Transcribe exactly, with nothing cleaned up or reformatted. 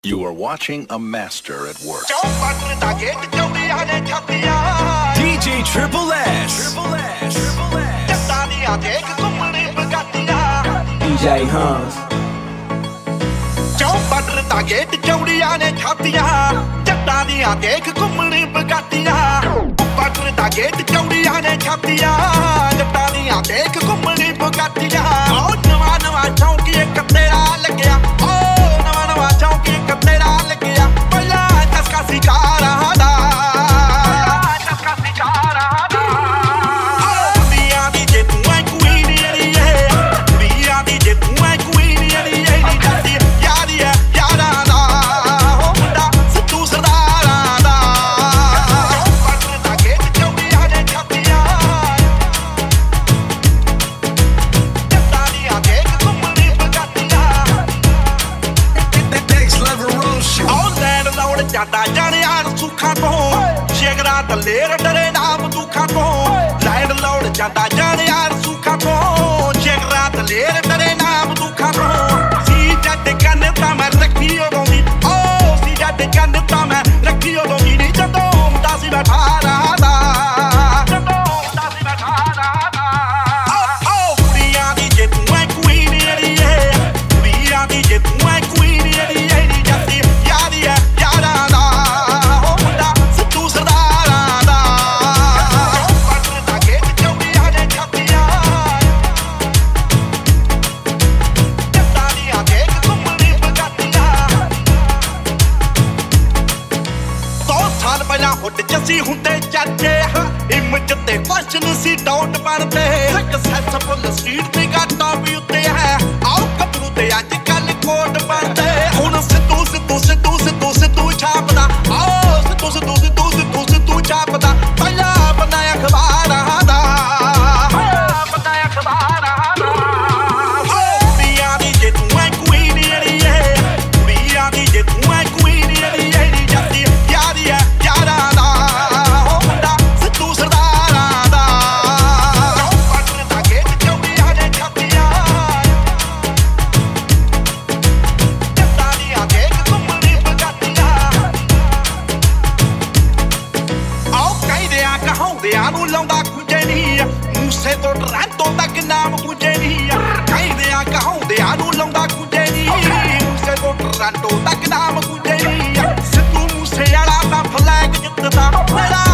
You are watching a master at work. D J Triple S. Triple S. Triple S. D J Hans. ਬਟਰ ਦਾ gate ਚੌੜੀਆਂ ਨੇ ਛਾਤੀਆਂ ਜੱਟਾਂ ਦੀਆਂ ਦੇਖ ਘੁੰਮਣੀ ਬਗਾਤੀਆਂ ਬਟਰ ਦਾ ਗੇਟ ਚੌੜੀਆਂ ਨੇ ਛਾਤੀਆਂ ਜੱਟਾਂ ਦੀਆਂ ਦੇਖ ਘੁੰਮਣੀ ਬਗਾਤੀਆਂ ਉਹ ਨਵਾਂ ਨਵਾਂ ਚੌਂਕੀ ਇੱਕ ਤੇਰਾ ਲੱਗਿਆ ਉਹ ਨਵਾਂ ਨਵਾਂ ਚੌਂਕੀ ਇੱਕ ਤੇਰਾ ਲੱਗਿਆ ਪਹਿਲਾਂ ਚਸਕਾ ਸੀ ਕਾਰਾਂ ਦਾ ਚਸਕਾ ਸੀ ਕਾਰਾਂ ਦਾ ਦੁਨੀਆ ਦੀ ਜੇ ਤੂੰ ਐ ਕੁਈਨ ਅੜੀਏ ਦੁਨੀਆ ਦੀ ਜੇ ਤੂੰ ਐ ਕੁਈਨ ਅੜੀਏ ਨੀ ਜਾਂਦੀ ਜਾਂਦਾ ਜਾਣਿਆ ਸੁੱਖਾਂ ਤੋਂ ਸ਼ੇਗਰਾ ਦਲੇਰ ਡਰੇ ਨਾਮ ਦੁੱਖਾਂ ਤੋਂ ਲਾਈਨ ਲੋੜ ਜਾਂਦਾ ਜਾਣਿਆ ਸੁੱਖਾਂ ਤੋਂ ਸ਼ੇਗਰਾ ਦਲੇਰ ਡਰੇ ਨਾਮ ਦੁੱਖਾਂ ਤੋਂ ਸੀ ਜੱਟ ਕੰਨ ਤਾਂ ਮੈਂ ਰੱਖੀ ਉਦੋਂ ਦੀ ਓ ਸੀ ਜੱਟ ਕੰਨ ਤਾਂ ਮੈਂ ਰੱਖੀ ਉਦੋਂ ਦੀ ਨੀ ਜਦੋਂ ਹੁੰਦਾ ਸੀ ਮੈਂ ਠਾਰਾ ਦਾ ਜਦੋਂ ਹੁੰਦਾ ਸੀ ਮੈਂ ਠਾਰਾ ਦਾ ਓ ਕੁੜੀਆਂ ਦੀ ਜੇ ਤੂੰ ਐ ਕੁਈਨ ਅੜੀਏ ਕੁੜੀਆਂ ਦੀ ਜੇ ਤੂੰ ਐ ਕੁਈਨ ਅੜੀਏ ਨੀ ਜਾਂਦੀ ਯਾਰੀ ਐ ਜੱਸੀ ਹੁੰਦੇ ਚਾਚੇ ਹਿੰਮਤ ਤੇ ਫੈਸ਼ਨ ਸੀ ਡਾਊਟ ਬਣਦੇ ਸਕਸੈਸਫੁਲ ਸਟਰੀਟ ਤੇ ਗਾਟਾ ਵੀ ਉੱਤੇ ਹੈ ਆਓ ਕਬਰੂ ਤੇ ਅੱਜ ਕੱਲ ਕੋਟ ਬਣਦੇ ਹੁਣ ਸਿੱਧੂ ਸਿੱਧੂ ਸਿੱਧੂ ਸਿੱਧੂ ਸਿੱਧੂ ਛਾਪਦਾ ਆਓ ਸਿੱਧੂ ਸਿੱਧੂ ਸਿੱਧੂ ਸਿੱਧੂ ਸਿੱਧੂ ਛਾਪਦਾ ਪਹਿਲਾਂ ਬਣਾਇਆ ਅਖਬਾਰਾਂ ਦਾ ਬਣਾਇਆ ਅਖਬਾਰਾਂ ਦਾ ਕੁੜੀਆਂ ਦੀ ਜੇ ਤੂੰ ਐ ਕੁਈਨ ਅੜੀਏ ਕੁੜੀਆਂ ਦੀ ਜੇ ਤੂੰ ਐ ਕੁਈਨ ਅੜੀਏ ਨੀ ਜਾਂਦੀ ਯਾਰੀ ਐ ਯਾਰਾਂ ਦਾ ਨੂੰ ਲਾਉਂਦਾ ਕੁੰਜੇ ਨਹੀਂ ਮੂਸੇ ਤੋਂ ਟਰਾਂਟੋ ਤੱਕ ਨਾਮ ਕੁੰਜੇ ਨਹੀਂ ਕਹਿੰਦਿਆਂ ਕਹਾਉਂਦਿਆਂ ਨੂੰ ਲਾਉਂਦਾ ਕੁੰਜੇ ਨਹੀਂ ਮੂਸੇ ਤੋਂ ਟਰਾਂਟੋ ਤੱਕ ਨਾਮ ਕੁੰਜੇ ਨਹੀਂ ਸਿੱਧੂ ਮੂਸੇ ਵਾਲਾ ਤਾਂ ਫਲੈਗ ਜਿੱਤਦਾ ਮੇਰਾ